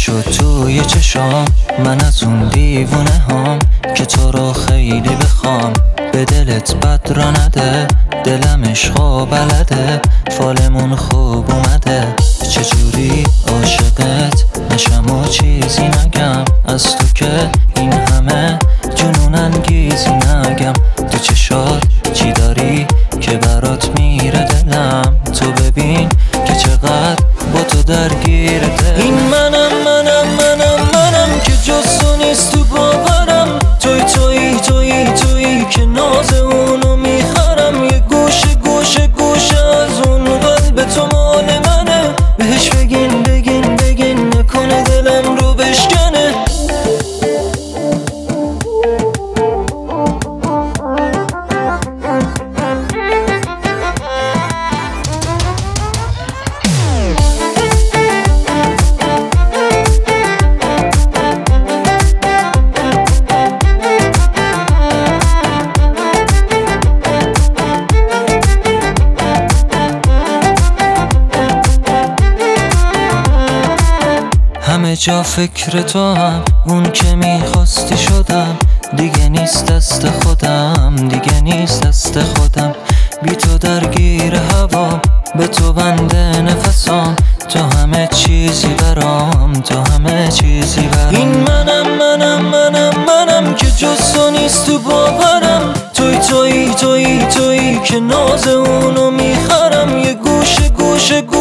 شد توی چشام، من از اون دیوونه هام که تو رو خیلی بخوام. به دلت بد را نده، دلم عشقا بلده، فالمون خوب اومده. چجوری عاشقت نشم و چیزی نگم، از تو که این همه جنون انگیزی نگم. تو چشات چی داری که برات میره دلم، تو ببین که چقدر با تو درگیر دل. این منم که جز تو نیست تو باورم، تویی که ناز اونو میخرم. یه گوشه از اون قلب تو مال منه، بهش بگین نکنه دلم رو بشکنه. همه جا فکر تو هم، اون که میخواستی شدم. دیگه نیست دست خودم، بی تو درگیر هوام، به تو بنده نفسام. تو همه چیزی برام. این منم که جز تو نیست تو باورم، تویی که ناز اونو میخرم. یه گوشه